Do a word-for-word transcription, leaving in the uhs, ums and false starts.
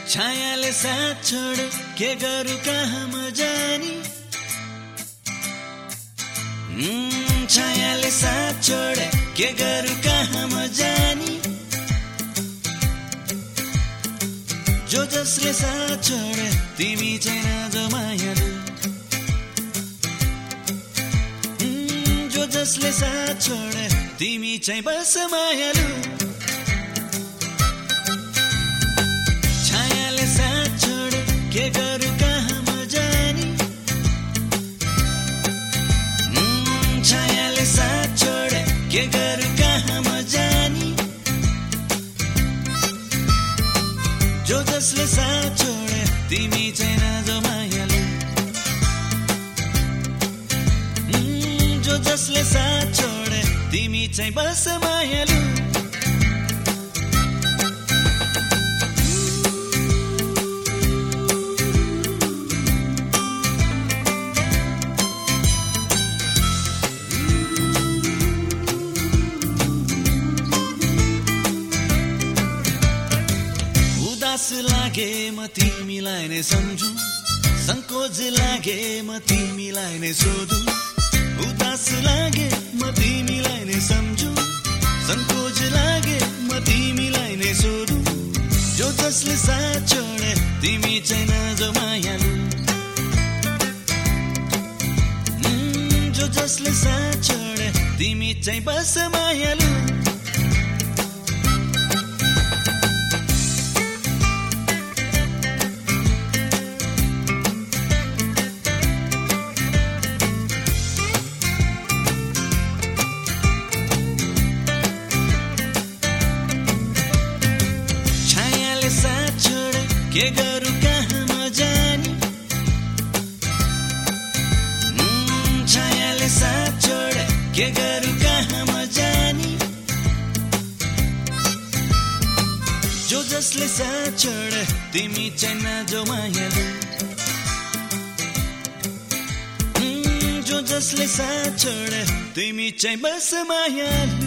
छायाले साथ छोड्यो के गरौँ कहाँ म जानी छायाले साथ छोड्यो के गरौँ कहाँ म जानी जो जसले साथ छोड्यो तिमी चाहिँ नजो मायालु जो जसले साथ छोड्यो तिमी चाहिँ बस मायालु छायाले साथ छोड्यो के गरौँ कहाँ म जानी छायाले साथ छोड्यो के गरौँ कहाँ म जानी जो जसले साथ छोड्यो तिमी चाहिँ नजो मायालु जो जसले साथ छोड्यो तिमी चाहिँ बस मायालु उदास लागे म तिमीलाई नै सम्झु संकोच लागे म तिमीलाई नै सोधु उदास लागे म तिमीलाई नै सम्झु संकोच लागे म तिमीलाई नै सोधु जो जसले साथ छोड्यो तिमी चाहिँ नजो मायालु जो जसले साथ छोड्यो तिमी चाहिँ बस मायालु के गरौँ कहाँ म जानी छायाले साथ छोड्यो के गरौँ कहाँ म जानी जो जसले साथ छोड्यो तिमी चाहिँ नजो मायालु जो जसले साथ छोड्यो तिमी चाहिँ बस मायालु